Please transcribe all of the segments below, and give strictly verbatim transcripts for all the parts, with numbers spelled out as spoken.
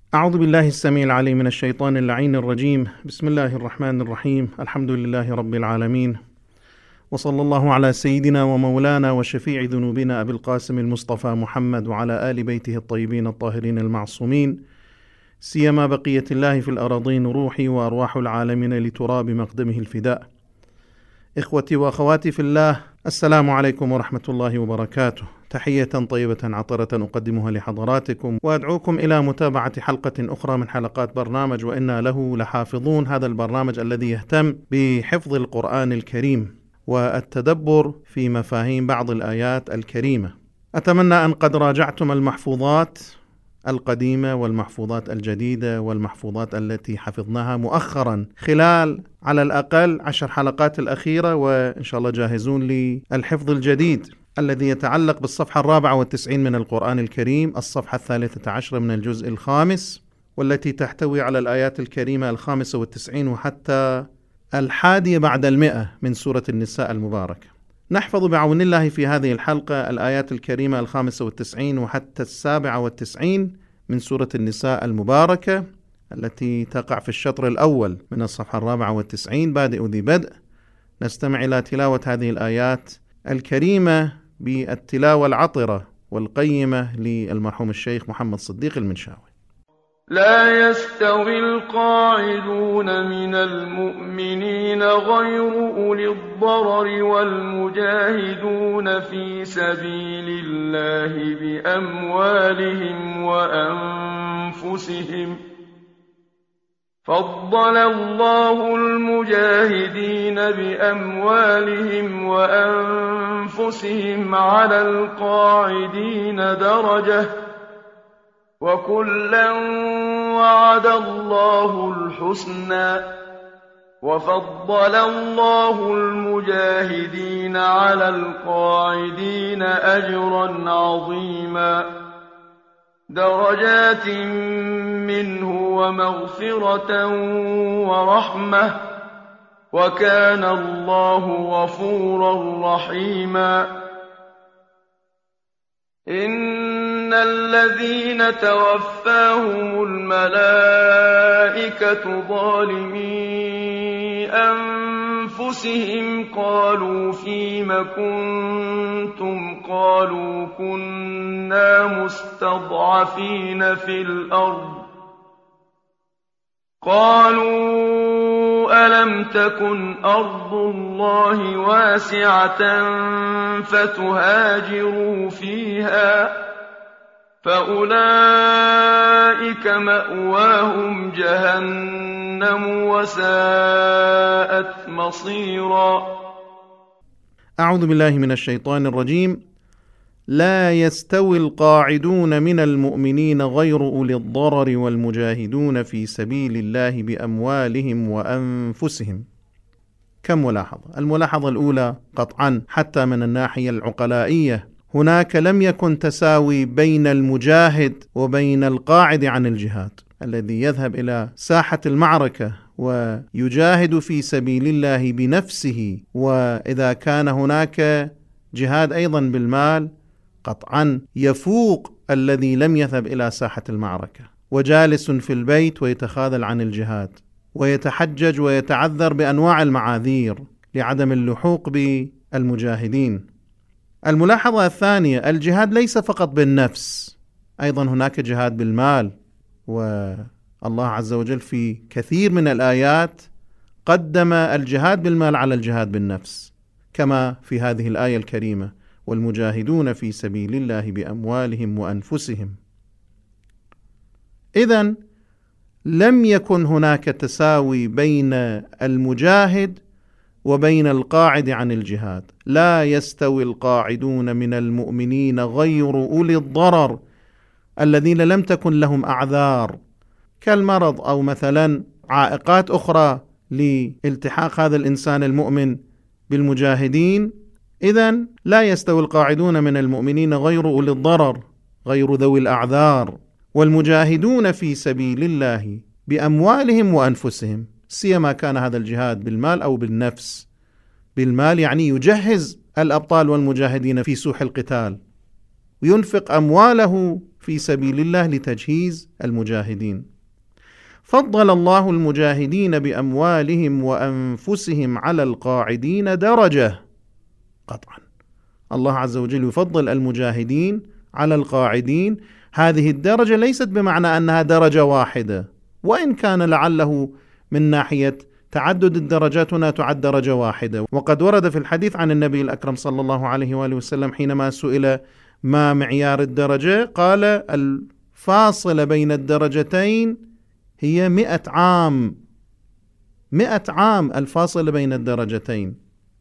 أعوذ بالله السميع العليم من الشيطان اللعين الرجيم. بسم الله الرحمن الرحيم. الحمد لله رب العالمين، وصلى الله على سيدنا ومولانا وشفيع ذنوبنا أبي القاسم المصطفى محمد وعلى آل بيته الطيبين الطاهرين المعصومين، سيما بقية الله في الأراضين، روحي وأرواح العالمين لتراب مقدمه الفداء. إخوتي وأخواتي في الله، السلام عليكم ورحمة الله وبركاته. تحية طيبة عطرة أقدمها لحضراتكم، وأدعوكم إلى متابعة حلقة أخرى من حلقات برنامج وإنا له لحافظون، هذا البرنامج الذي يهتم بحفظ القرآن الكريم والتدبر في مفاهيم بعض الآيات الكريمة. أتمنى أن قد راجعتم المحفوظات القديمة والمحفوظات الجديدة والمحفوظات التي حفظناها مؤخرا خلال على الأقل عشر حلقات الأخيرة، وإن شاء الله جاهزون للحفظ الجديد الذي يتعلق بالصفحة الرابعة والتسعين من القرآن الكريم، الصفحة الثالثة عشر من الجزء الخامس، والتي تحتوي على الآيات الكريمة الخامسة والتسعين وحتى الحادية بعد المئة من سورة النساء المباركة. نحفظ بعون الله في هذه الحلقة الآيات الكريمة الخامسة والتسعين وحتى السابعة والتسعين من سورة النساء المباركة، التي تقع في الشطر الأول من الصفحة الرابعة والتسعين بادئ ذي بدء. نستمع إلى تلاوة هذه الآيات الكريمة بالتلاوة العطرة والقيمة للمرحوم الشيخ محمد صديق المنشاوي. لا يستوي القاعدون من المؤمنين غير أولي الضرر والمجاهدون في سبيل الله بأموالهم وأنفسهم. فضل الله المجاهدين بأموالهم وأنفسهم على القاعدين درجة، وكلا وعد الله الحسنى، وفضل الله المجاهدين على القاعدين أجرا عظيما، درجات منه ومغفرة ورحمة، وكان الله غفورا رحيما. إن الذين توفاهم الملائكة ظالمي أنفسهم قالوا فيم كنتم؟ قالوا كنا مستضعفين في الأرض. قالوا ألم تكن أرض الله واسعة فتهاجروا فيها؟ فأولئك مأواهم جهنم وساءت مصيرا. أعوذ بالله من الشيطان الرجيم. لا يستوي القاعدون من المؤمنين غير أولي الضرر والمجاهدون في سبيل الله بأموالهم وأنفسهم. كم ملاحظة؟ الملاحظة الأولى قطعا حتى من الناحية العقلائية هناك لم يكن تساوي بين المجاهد وبين القاعد عن الجهاد، الذي يذهب إلى ساحة المعركة ويجاهد في سبيل الله بنفسه، وإذا كان هناك جهاد أيضا بالمال قطعا يفوق الذي لم يذهب إلى ساحة المعركة وجالس في البيت ويتخاذل عن الجهاد ويتحجج ويتعذر بأنواع المعاذير لعدم اللحوق بالمجاهدين. الملاحظة الثانية، الجهاد ليس فقط بالنفس، أيضا هناك جهاد بالمال، والله عز وجل في كثير من الآيات قدم الجهاد بالمال على الجهاد بالنفس، كما في هذه الآية الكريمة: والمجاهدون في سبيل الله بأموالهم وأنفسهم. إذن لم يكن هناك تساوي بين المجاهد وبين القاعد عن الجهاد. لا يستوي القاعدون من المؤمنين غير أولي الضرر الذين لم تكن لهم أعذار كالمرض أو مثلا عائقات أخرى لالتحاق هذا الإنسان المؤمن بالمجاهدين. إذن لا يستوي القاعدون من المؤمنين غير أولي الضرر، غير ذوي الأعذار، والمجاهدون في سبيل الله بأموالهم وأنفسهم، سيما كان هذا الجهاد بالمال أو بالنفس. بالمال يعني يجهز الأبطال والمجاهدين في سوح القتال وينفق أمواله في في سبيل الله لتجهيز المجاهدين. فضل الله المجاهدين بأموالهم وأنفسهم على القاعدين درجة، قطعا الله عز وجل يفضل المجاهدين على القاعدين. هذه الدرجة ليست بمعنى أنها درجة واحدة، وإن كان لعله من ناحية تعدد الدرجات هنا تعد درجة واحدة. وقد ورد في الحديث عن النبي الأكرم صلى الله عليه وآله وسلم حينما سئل ما معيار الدرجة قال الفاصلة بين الدرجتين هي مئة عام، مئة عام الفاصلة بين الدرجتين.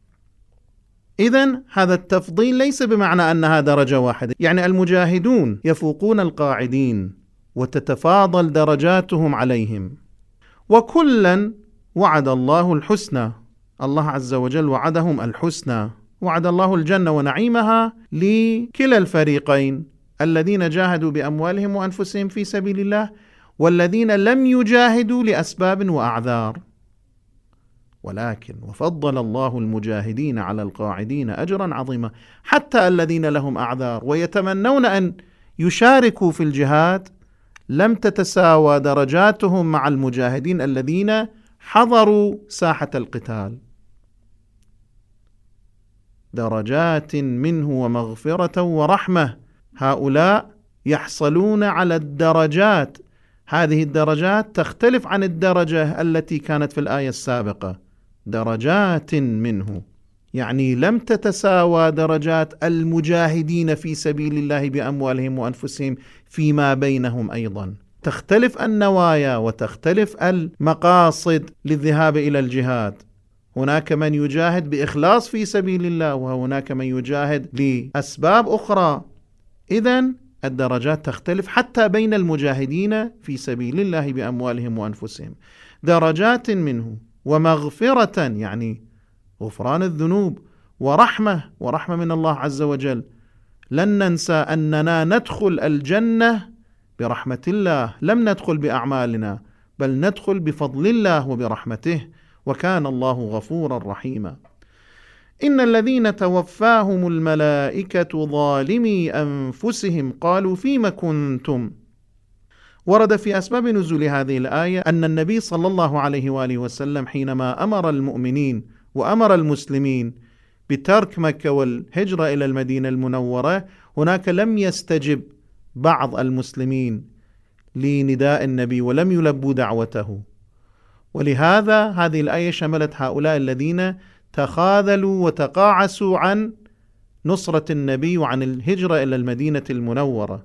إذن هذا التفضيل ليس بمعنى أنها درجة واحدة، يعني المجاهدون يفوقون القاعدين وتتفاضل درجاتهم عليهم، وكلا وعد الله الحسنى. الله عز وجل وعدهم الحسنى، وعد الله الجنة ونعيمها لكلا الفريقين، الذين جاهدوا بأموالهم وأنفسهم في سبيل الله والذين لم يجاهدوا لأسباب وأعذار. ولكن وفضل الله المجاهدين على القاعدين أجرا عظيما، حتى الذين لهم أعذار ويتمنون أن يشاركوا في الجهاد لم تتساوى درجاتهم مع المجاهدين الذين حضروا ساحة القتال. درجات منه ومغفرة ورحمة، هؤلاء يحصلون على الدرجات. هذه الدرجات تختلف عن الدرجة التي كانت في الآية السابقة، درجات منه، يعني لم تتساوى درجات المجاهدين في سبيل الله بأموالهم وأنفسهم فيما بينهم. أيضا تختلف النوايا وتختلف المقاصد للذهاب إلى الجهاد. هناك من يجاهد بإخلاص في سبيل الله، وهناك من يجاهد لأسباب أخرى. إذن الدرجات تختلف حتى بين المجاهدين في سبيل الله بأموالهم وأنفسهم. درجات منه ومغفرة، يعني غفران الذنوب، ورحمة، ورحمة من الله عز وجل. لن ننسى أننا ندخل الجنة برحمة الله، لم ندخل بأعمالنا، بل ندخل بفضل الله وبرحمته، وكان الله غفورا رحيما. إن الذين توفاهم الملائكة ظالمي أنفسهم قالوا فيم كنتم. ورد في أسباب نزول هذه الآية أن النبي صلى الله عليه وآله وسلم حينما أمر المؤمنين وأمر المسلمين بترك مكة والهجرة إلى المدينة المنورة، هناك لم يستجب بعض المسلمين لنداء النبي ولم يلبوا دعوته، ولهذا هذه الآية شملت هؤلاء الذين تخاذلوا وتقاعسوا عن نصرة النبي وعن الهجرة إلى المدينة المنورة.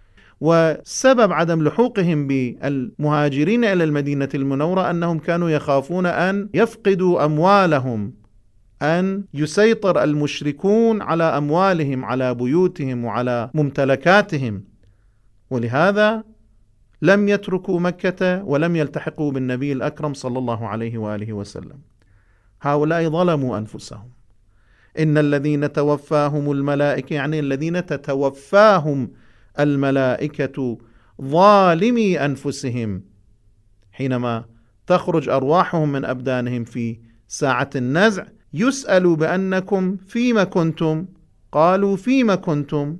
وسبب عدم لحوقهم بالمهاجرين إلى المدينة المنورة أنهم كانوا يخافون أن يفقدوا أموالهم، أن يسيطر المشركون على أموالهم، على بيوتهم وعلى ممتلكاتهم، ولهذا لم يتركوا مكة ولم يلتحقوا بالنبي الأكرم صلى الله عليه وآله وسلم. هؤلاء ظلموا أنفسهم. إن الذين توفاهم الملائكة، يعني الذين تتوفاهم الملائكة ظالمي أنفسهم، حينما تخرج أرواحهم من أبدانهم في ساعة النزع يسألوا بأنكم فيما كنتم، قالوا فيما كنتم،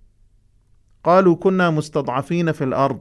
قالوا كنا مستضعفين في الأرض.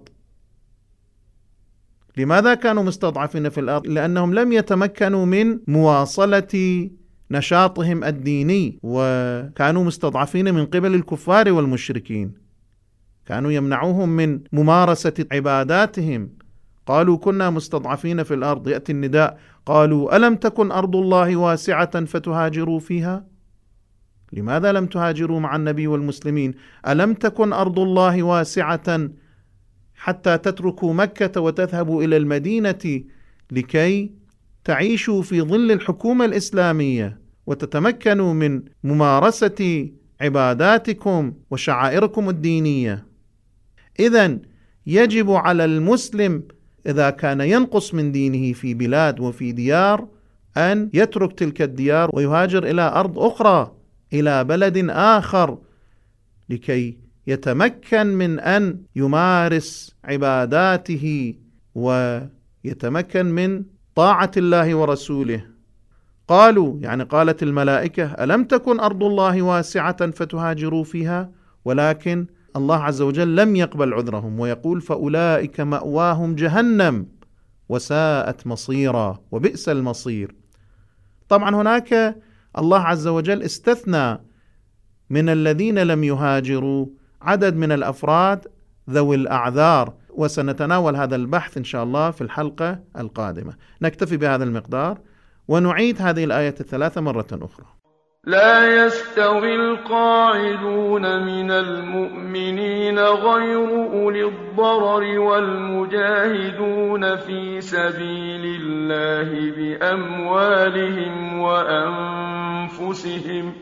لماذا كانوا مستضعفين في الأرض؟ لأنهم لم يتمكنوا من مواصلة نشاطهم الديني، وكانوا مستضعفين من قبل الكفار والمشركين، كانوا يمنعوهم من ممارسة عباداتهم. قالوا كنا مستضعفين في الأرض، يأتي النداء قالوا ألم تكن أرض الله واسعة فتهاجروا فيها؟ لماذا لم تهاجروا مع النبي والمسلمين؟ ألم تكن أرض الله واسعة حتى تتركوا مكة وتذهبوا إلى المدينة لكي تعيشوا في ظل الحكومة الإسلامية وتتمكنوا من ممارسة عباداتكم وشعائركم الدينية؟ إذن يجب على المسلم إذا كان ينقص من دينه في بلاد وفي ديار أن يترك تلك الديار ويهاجر إلى أرض أخرى، إلى بلد آخر، لكي يتمكن من أن يمارس عباداته ويتمكن من طاعة الله ورسوله. قالوا، يعني قالت الملائكة ألم تكن أرض الله واسعة فتهاجروا فيها؟ ولكن الله عز وجل لم يقبل عذرهم ويقول فأولئك مأواهم جهنم وساءت مصيرا وبئس المصير. طبعا هناك الله عز وجل استثنى من الذين لم يهاجروا عدد من الأفراد ذوي الأعذار، وسنتناول هذا البحث إن شاء الله في الحلقة القادمة. نكتفي بهذا المقدار ونعيد هذه الآية الثلاثة مرة أخرى. لا يستوي القاعدون من المؤمنين غير أولي الضرر والمجاهدون في سبيل الله بأموالهم وأنفسهم.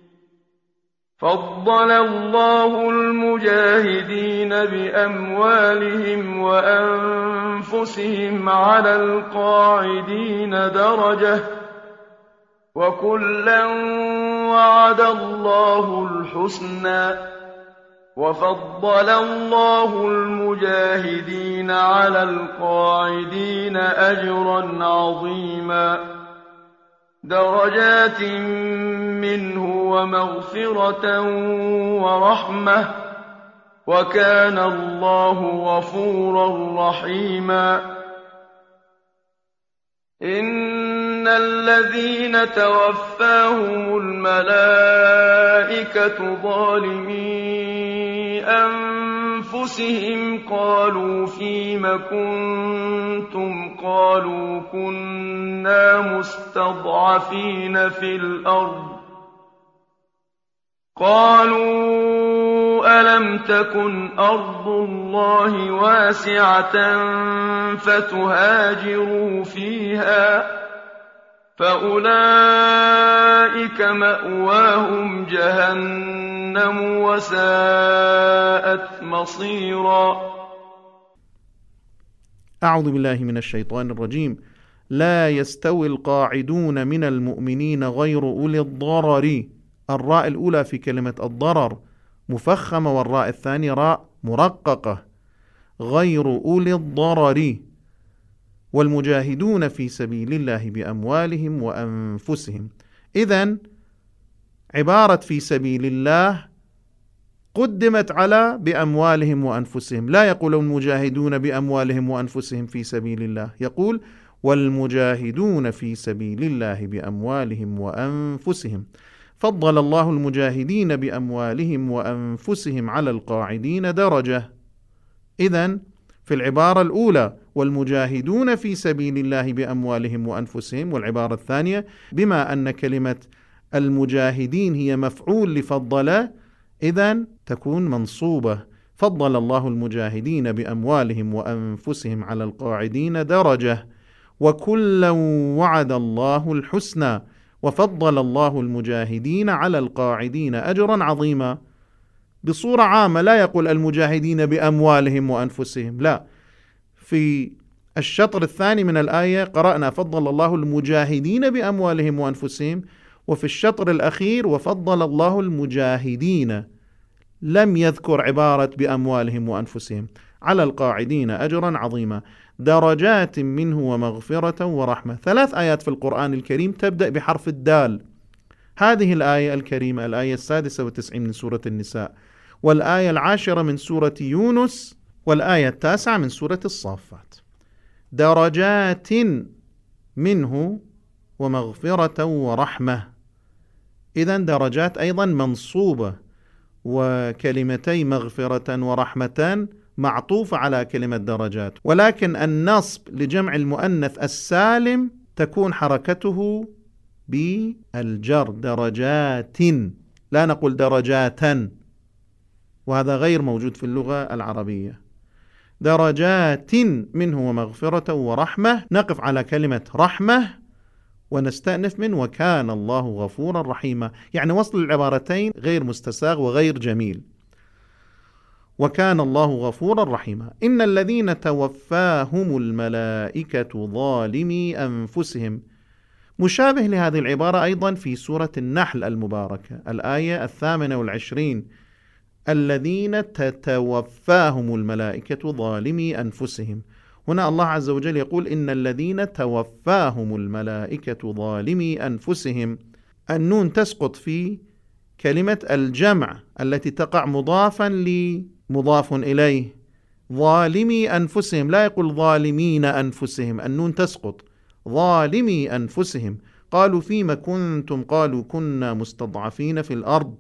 فضل الله المجاهدين بأموالهم وأنفسهم على القاعدين درجة، وكلا وعد الله الحسنى، وفضل الله المجاهدين على القاعدين أجرا عظيما، درجات منه ومغفرة ورحمة، وكان الله غفورا رحيما. إن الذين توفاهم الملائكة ظالمي أنفسهم قالوا فيم كنتم قالوا كنا مستضعفين في الأرض قالوا ألم تكن أرض الله واسعة فتهاجروا فيها فأولئك مأواهم جهنم وساءت مصيرا. أعوذ بالله من الشيطان الرجيم. لا يستوي القاعدون من المؤمنين غير أولي الضرر. الراء الأولى في كلمة الضرر مفخمة والراء الثانية راء مرققة. غير أولي الضرر والمجاهدون في سبيل الله بأموالهم وأنفسهم. إذن عبارة في سبيل الله قدمت على بأموالهم وأنفسهم، لا يقول المجاهدون بأموالهم وأنفسهم في سبيل الله، يقول والمجاهدون في سبيل الله بأموالهم وأنفسهم. فضل الله المجاهدين بأموالهم وأنفسهم على القاعدين درجة. إذن في العبارة الأولى والمجاهدون في سبيل الله بأموالهم وأنفسهم، والعبارة الثانية بما أن كلمة المجاهدين هي مفعول لفضل إذن تكون منصوبة. فضل الله المجاهدين بأموالهم وأنفسهم على القاعدين درجة، وكلا وعد الله الحسنى، وفضل الله المجاهدين على القاعدين أجرا عظيما. بصورة عامة لا يقول المجاهدين بأموالهم وأنفسهم، لا، في الشطر الثاني من الآية قرأنا فضل الله المجاهدين بأموالهم وأنفسهم، وفي الشطر الأخير وفضل الله المجاهدين، لم يذكر عبارة بأموالهم وأنفسهم، على القاعدين أجرا عظيما، درجات منه ومغفرة ورحمة. ثلاث آيات في القرآن الكريم تبدأ بحرف الدال. هذه الآية الكريمة الآية السادسة والتسعين من سورة النساء، والآية العاشرة من سورة يونس، والآية التاسعة من سورة الصافات. درجات منه ومغفرة ورحمة. إذن درجات أيضا منصوبة، وكلمتي مغفرة ورحمة معطوفة على كلمة درجات، ولكن النصب لجمع المؤنث السالم تكون حركته بالجر، درجات، لا نقول درجاتا، وهذا غير موجود في اللغة العربية. درجات منه ومغفرة ورحمة، نقف على كلمة رحمة ونستأنف من وكان الله غفورا رحيما، يعني وصل العبارتين غير مستساغ وغير جميل. وكان الله غفورا رحيما. إن الذين توفاهم الملائكة ظالمي أنفسهم، مشابه لهذه العبارة أيضا في سورة النحل المباركة الآية الثامنة والعشرين، الذين تتوفاهم الملائكة ظالمي أنفسهم. هنا الله عز وجل يقول إن الذين توفاهم الملائكة ظالمي أنفسهم، النون تسقط في كلمة الجمع التي تقع مضافا لمضاف إليه، ظالمي أنفسهم، لا يقول ظالمين أنفسهم، النون تسقط، ظالمي أنفسهم. قالوا فيما كنتم، قالوا كنا مستضعفين في الأرض.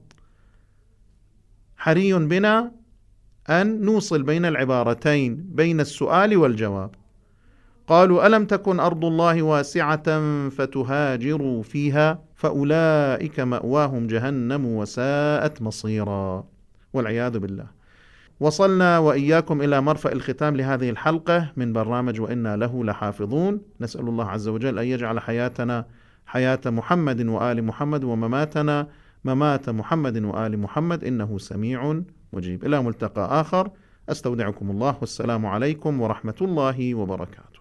حري بنا أن نوصل بين العبارتين، بين السؤال والجواب. قالوا ألم تكن أرض الله واسعة فتهاجروا فيها فأولئك مأواهم جهنم وساءت مصيرا، والعياذ بالله. وصلنا وإياكم إلى مرفأ الختام لهذه الحلقة من برنامج وإنا له لحافظون. نسأل الله عز وجل أن يجعل حياتنا حياة محمد وآل محمد، ومماتنا ممات محمد وآل محمد، إنه سميع مجيب. إلى ملتقى آخر، أستودعكم الله، والسلام عليكم ورحمة الله وبركاته.